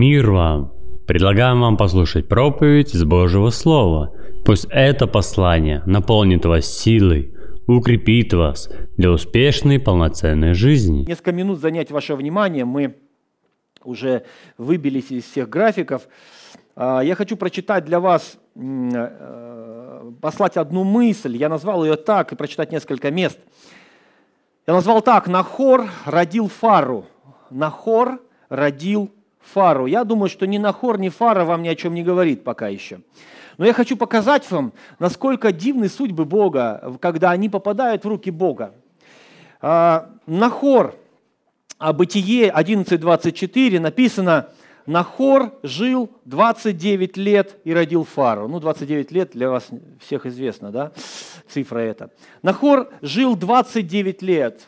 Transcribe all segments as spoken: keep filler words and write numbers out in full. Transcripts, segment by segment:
Мир вам! Предлагаем вам послушать проповедь из Божьего Слова. Пусть это послание наполнит вас силой, укрепит вас для успешной полноценной жизни. Несколько минут занять ваше внимание. Мы уже выбились из всех графиков. Я хочу прочитать для вас, послать одну мысль. Я назвал ее так и прочитать несколько мест. Я назвал так: Нахор родил Фару. Нахор родил Фару. Я думаю, что ни Нахор, ни Фара вам ни о чем не говорит пока еще. Но я хочу показать вам, насколько дивны судьбы Бога, когда они попадают в руки Бога. Нахор, Бытие одиннадцать двадцать четыре написано: Нахор жил двадцать девять лет и родил Фару. Ну, двадцать девять лет для вас всех известна, да, цифра эта. Нахор жил двадцать девять лет.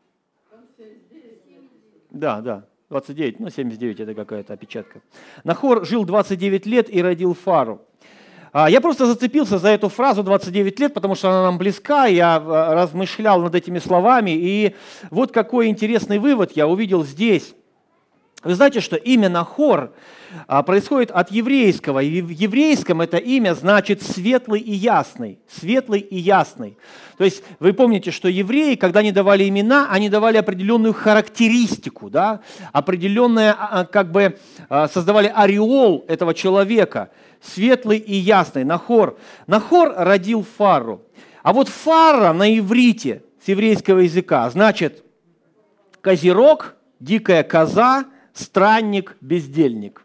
Да, да, двадцать девять, ну, семьдесят девять это какая-то опечатка. Нахор жил двадцать девять лет и родил Фару. Я просто зацепился за эту фразу двадцать девять лет, потому что она нам близка, я размышлял над этими словами, и вот какой интересный вывод я увидел здесь. Вы знаете, что имя Нахор происходит от еврейского, и в еврейском это имя значит «светлый и ясный», «светлый и ясный». То есть вы помните, что евреи, когда они давали имена, они давали определенную характеристику, да? Определенное, как бы создавали ореол этого человека, светлый и ясный, Нахор. Нахор родил Фару. А вот Фара на иврите, с еврейского языка, значит козерог, дикая коза, странник, бездельник.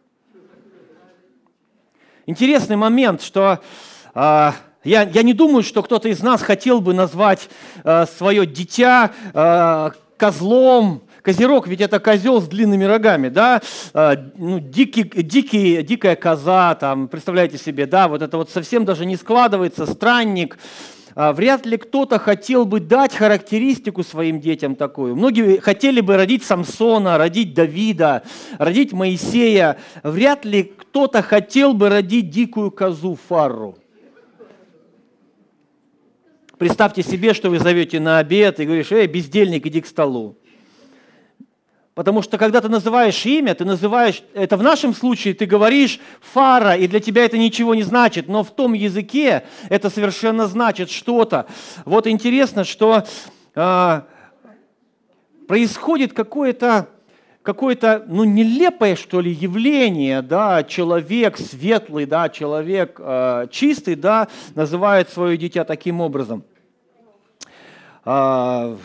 Интересный момент, что э, я, я не думаю, что кто-то из нас хотел бы назвать э, свое дитя э, козлом. Козерог, ведь это козел с длинными рогами, да, э, ну, дикий, дикий, дикая коза, там, представляете себе, да, вот это вот совсем даже не складывается, странник. Вряд ли кто-то хотел бы дать характеристику своим детям такую. Многие хотели бы родить Самсона, родить Давида, родить Моисея. Вряд ли кто-то хотел бы родить дикую козу Фару. Представьте себе, что вы зовете на обед и говоришь: «Эй, бездельник, иди к столу». Потому что когда ты называешь имя, ты называешь, это в нашем случае ты говоришь Фара, и для тебя это ничего не значит, но в том языке это совершенно значит что-то. Вот интересно, что э, происходит какое-то, какое-то, ну, нелепое, что ли, явление, да, человек светлый, да, человек э, чистый, да, называет свое дитя таким образом. Э,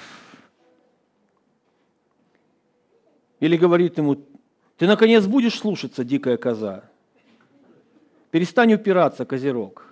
Или говорит ему: ты, наконец, будешь слушаться, дикая коза? Перестань упираться, козерог.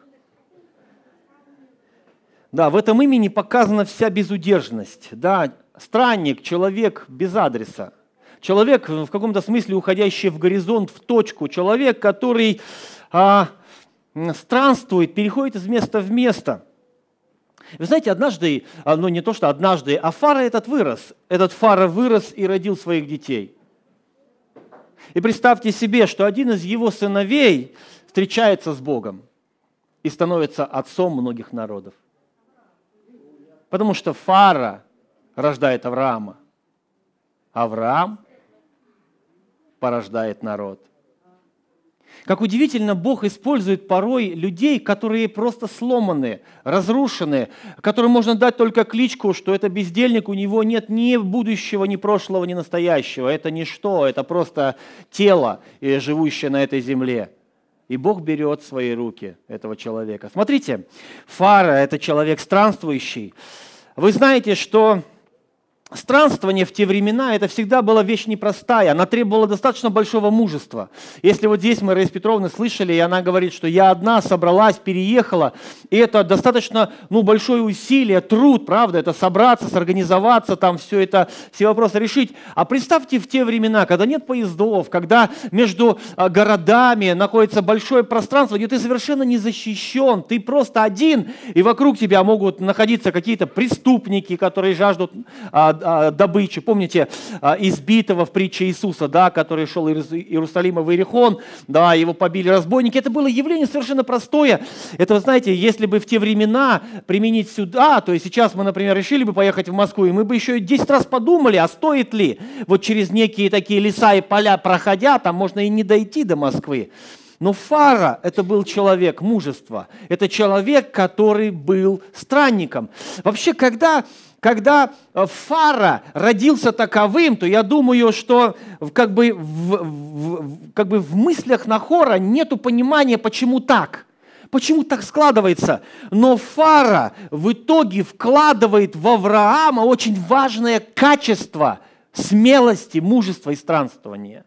Да, в этом имени показана вся безудержность. Да, странник, человек без адреса. Человек, в каком-то смысле, уходящий в горизонт, в точку. Человек, который а, странствует, переходит из места в место. Вы знаете, однажды, ну не то что однажды, а Фара этот вырос. Этот Фара вырос и родил своих детей. И представьте себе, что один из его сыновей встречается с Богом и становится отцом многих народов. Потому что Фара рождает Авраама. Авраам порождает народ. Как удивительно, Бог использует порой людей, которые просто сломаны, разрушены, которым можно дать только кличку, что это бездельник, у него нет ни будущего, ни прошлого, ни настоящего. Это ничто, это просто тело, живущее на этой земле. И Бог берет в свои руки этого человека. Смотрите, Фара – это человек странствующий. Вы знаете, что странствование в те времена, это всегда была вещь непростая, она требовала достаточно большого мужества. Если вот здесь мы Раисы Петровны слышали, и она говорит, что я одна собралась, переехала, и это достаточно, ну, большое усилие, труд, правда, это собраться, сорганизоваться, там все это, все вопросы решить. А представьте в те времена, когда нет поездов, когда между городами находится большое пространство, где ты совершенно не защищен, ты просто один, и вокруг тебя могут находиться какие-то преступники, которые жаждут а, добычу. Помните, избитого в притче Иисуса, да, который шел из Иерусалима в Иерихон, да, его побили разбойники. Это было явление совершенно простое. Это, вы знаете, если бы в те времена применить сюда, то есть сейчас мы, например, решили бы поехать в Москву, и мы бы еще десять раз подумали, а стоит ли вот через некие такие леса и поля проходя, там можно и не дойти до Москвы. Но Фара – это был человек мужества. Это человек, который был странником. Вообще, когда, когда Фара родился таковым, то я думаю, что как бы в, в, как бы в мыслях Нахора нету понимания, почему так. Почему так складывается? Но Фара в итоге вкладывает в Авраама очень важное качество смелости, мужества и странствования.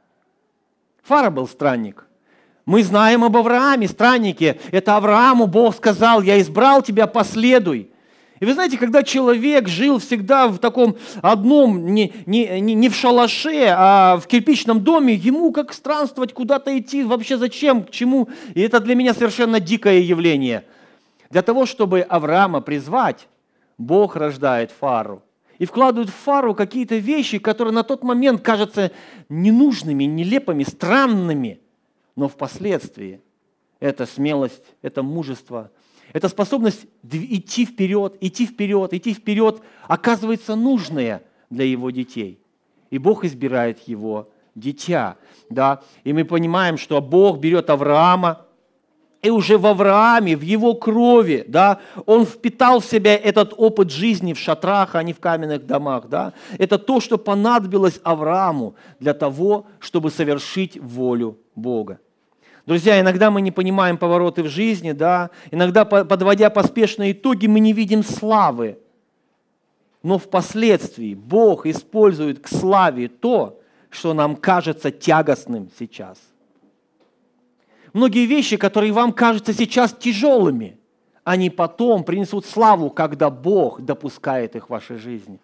Фара был странник. Мы знаем об Аврааме, страннике. Это Аврааму Бог сказал: «Я избрал тебя, последуй». И вы знаете, когда человек жил всегда в таком одном, не, не, не в шалаше, а в кирпичном доме, ему как странствовать, куда-то идти, вообще зачем, к чему? И это для меня совершенно дикое явление. Для того, чтобы Авраама призвать, Бог рождает Фару. И вкладывает в Фару какие-то вещи, которые на тот момент кажутся ненужными, нелепыми, странными. Но впоследствии это смелость, это мужество, это способность идти вперед, идти вперед, идти вперед, оказывается нужное для его детей. И Бог избирает его дитя. Да? И мы понимаем, что Бог берет Авраама, и уже в Аврааме, в его крови, да, он впитал в себя этот опыт жизни в шатрах, а не в каменных домах. Да? Это то, что понадобилось Аврааму для того, чтобы совершить волю Бога. Друзья, иногда мы не понимаем повороты в жизни, да? Иногда, подводя поспешные итоги, мы не видим славы. Но впоследствии Бог использует к славе то, что нам кажется тягостным сейчас. Многие вещи, которые вам кажутся сейчас тяжелыми, они потом принесут славу, когда Бог допускает их в вашей жизни.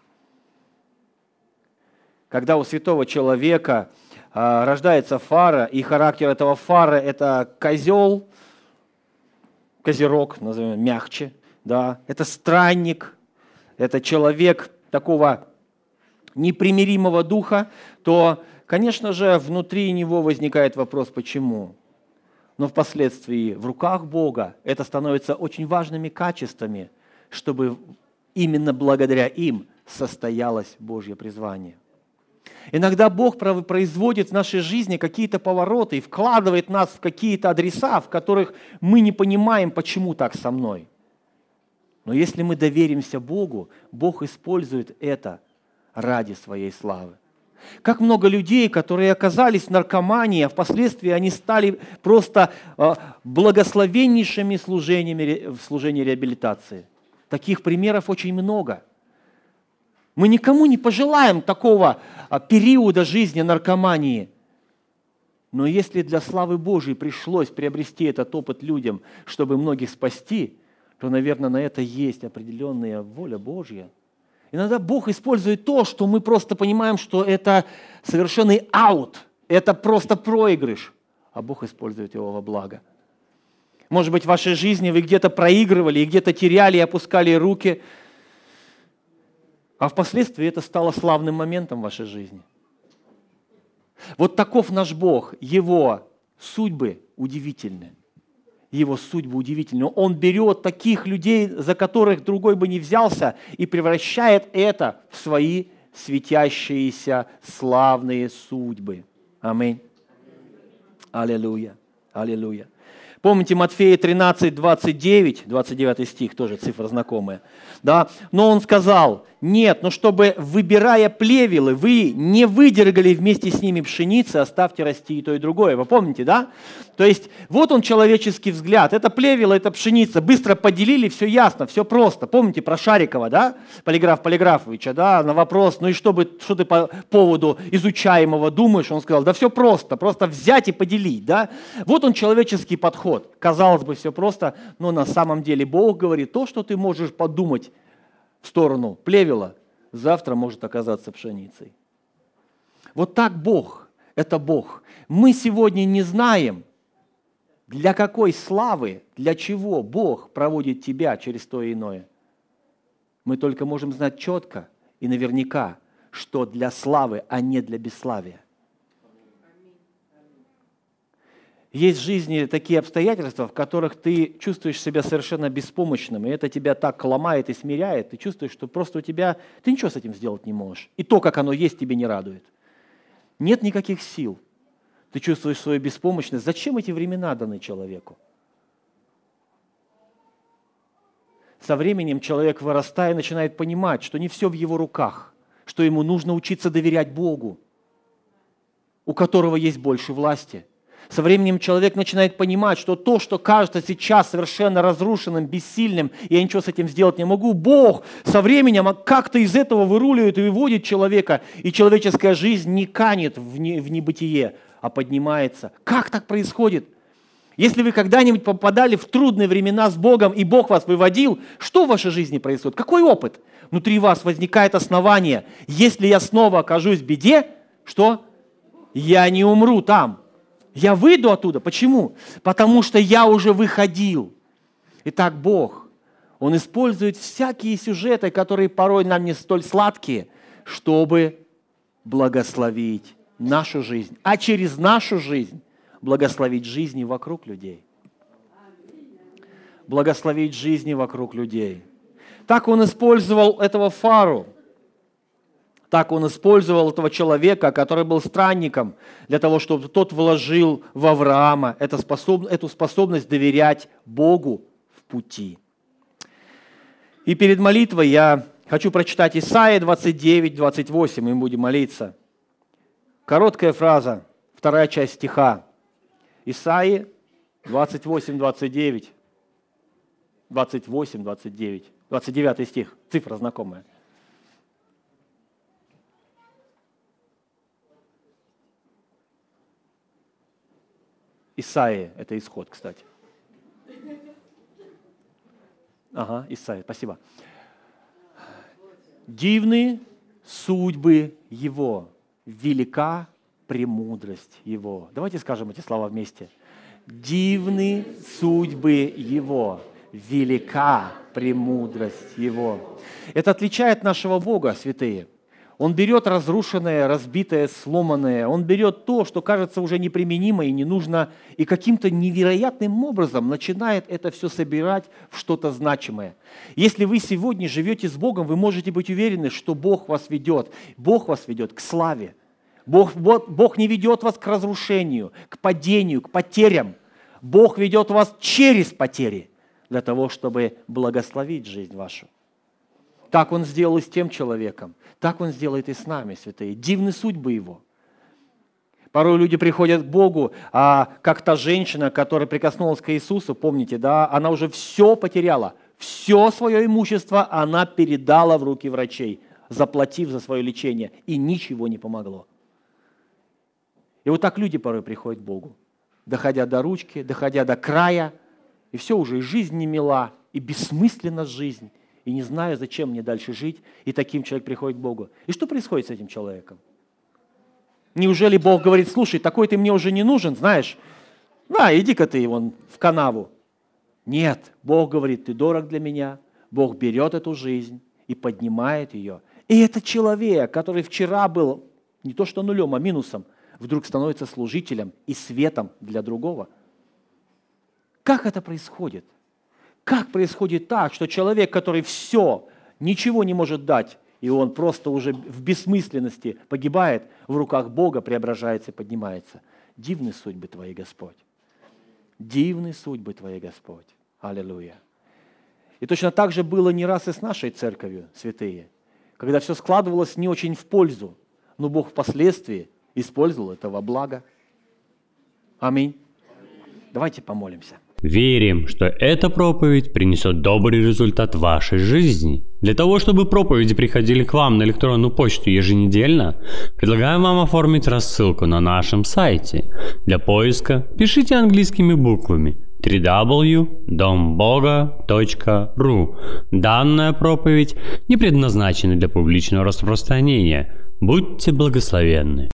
Когда у святого человека рождается Фара, и характер этого Фары – это козел, козерог, назовем мягче, да, это странник, это человек такого непримиримого духа, то, конечно же, внутри него возникает вопрос, почему. Но впоследствии в руках Бога это становится очень важными качествами, чтобы именно благодаря им состоялось Божье призвание. Иногда Бог производит в нашей жизни какие-то повороты и вкладывает нас в какие-то адреса, в которых мы не понимаем, почему так со мной. Но если мы доверимся Богу, Бог использует это ради своей славы. Как много людей, которые оказались в наркомании, а впоследствии они стали просто благословеннейшими служениями в служении реабилитации. Таких примеров очень много. Мы никому не пожелаем такого периода жизни наркомании. Но если для славы Божьей пришлось приобрести этот опыт людям, чтобы многих спасти, то, наверное, на это есть определенная воля Божья. Иногда Бог использует то, что мы просто понимаем, что это совершенный аут, это просто проигрыш, а Бог использует его во благо. Может быть, в вашей жизни вы где-то проигрывали, и где-то теряли и опускали руки, а впоследствии это стало славным моментом в вашей жизни. Вот таков наш Бог, Его судьбы удивительны. Его судьбы удивительны. Он берет таких людей, за которых другой бы не взялся, и превращает это в свои светящиеся славные судьбы. Аминь. Аллилуйя. Аллилуйя. Помните Матфея тринадцать, двадцать девять, двадцать девятый стих, тоже цифра знакомая. Да? Но он сказал: нет, но чтобы, выбирая плевелы, вы не выдергали вместе с ними пшеницы, оставьте расти и то, и другое. Вы помните, да? То есть вот он человеческий взгляд. Это плевело, это пшеница. Быстро поделили, все ясно, все просто. Помните про Шарикова, да? Полиграф Полиграфовича, да? На вопрос: ну и что, бы, что ты по поводу изучаемого думаешь? Он сказал: да все просто, просто взять и поделить, да? Вот он человеческий подход. Казалось бы, все просто, но на самом деле Бог говорит: то, что ты можешь подумать в сторону плевела, завтра может оказаться пшеницей. Вот так Бог, это Бог. Мы сегодня не знаем, для какой славы, для чего Бог проводит тебя через то и иное. Мы только можем знать четко И наверняка, что для славы, а не для бесславия. Есть в жизни такие обстоятельства, в которых ты чувствуешь себя совершенно беспомощным, и это тебя так ломает и смиряет, ты чувствуешь, что просто у тебя, ты ничего с этим сделать не можешь. И то, как оно есть, тебе не радует. Нет никаких сил. Ты чувствуешь свою беспомощность. Зачем эти времена даны человеку? Со временем человек, вырастая, начинает понимать, что не все в его руках, что ему нужно учиться доверять Богу, у которого есть больше власти. Со временем человек начинает понимать, что то, что кажется сейчас совершенно разрушенным, бессильным, и я ничего с этим сделать не могу, Бог со временем как-то из этого выруливает и выводит человека, и человеческая жизнь не канет в, не, в небытие, а поднимается. Как так происходит? Если вы когда-нибудь попадали в трудные времена с Богом, и Бог вас выводил, что в вашей жизни происходит? Какой опыт? Внутри вас возникает основание. Если я снова окажусь в беде, что? Я не умру там. Я выйду оттуда. Почему? Потому что я уже выходил. Итак, Бог, Он использует всякие сюжеты, которые порой нам не столь сладкие, чтобы благословить нашу жизнь, а через нашу жизнь благословить жизни вокруг людей. Благословить жизни вокруг людей. Так Он использовал этого Фару. Так Он использовал этого человека, который был странником, для того, чтобы тот вложил в Авраама эту способность, эту способность доверять Богу в пути. И перед молитвой я хочу прочитать Исайя двадцать девять, двадцать восемь, и мы будем молиться. Короткая фраза, вторая часть стиха. Исайя двадцать восемь, двадцать девять. двадцать восемь, двадцать девять. двадцать девятый стих, цифра знакомая. Исайя, это исход, кстати. Ага, Исайя, спасибо. Дивны судьбы Его, велика премудрость Его. Давайте скажем эти слова вместе. Дивны судьбы Его, велика премудрость Его. Это отличает нашего Бога, святые. Он берет разрушенное, разбитое, сломанное. Он берет то, что кажется уже неприменимо и не нужно, и каким-то невероятным образом начинает это все собирать в что-то значимое. Если вы сегодня живете с Богом, вы можете быть уверены, что Бог вас ведет. Бог вас ведет к славе. Бог, Бог не ведет вас к разрушению, к падению, к потерям. Бог ведет вас через потери для того, чтобы благословить жизнь вашу. Так Он сделал и с тем человеком. Так Он сделает и с нами, святые. Дивны судьбы Его. Порой люди приходят к Богу, а как та женщина, которая прикоснулась к Иисусу, помните, да, она уже все потеряла. Все свое имущество она передала в руки врачей, заплатив за свое лечение, и ничего не помогло. И вот так люди порой приходят к Богу, доходя до ручки, доходя до края, и все уже, и жизнь не мила, и бессмысленна жизнь. И не знаю, зачем мне дальше жить, и таким человек приходит к Богу. И что происходит с этим человеком? Неужели Бог говорит: слушай, такой ты мне уже не нужен, знаешь, на, иди-ка ты вон в канаву. Нет, Бог говорит: ты дорог для меня. Бог берет эту жизнь и поднимает ее. И этот человек, который вчера был не то что нулем, а минусом, вдруг становится служителем и светом для другого. Как это происходит? Как происходит так, что человек, который все, ничего не может дать, и он просто уже в бессмысленности погибает, в руках Бога преображается и поднимается? Дивны судьбы Твои, Господь. Дивны судьбы Твои, Господь. Аллилуйя. И точно так же было не раз и с нашей церковью, святые, когда все складывалось не очень в пользу, но Бог впоследствии использовал это во благо. Аминь. Давайте помолимся. Верим, что эта проповедь принесет добрый результат в вашей жизни. Для того, чтобы проповеди приходили к вам на электронную почту еженедельно, предлагаем вам оформить рассылку на нашем сайте. Для поиска пишите английскими буквами дабл ю дабл ю дабл ю точка дом бога точка ру. Данная проповедь не предназначена для публичного распространения. Будьте благословенны.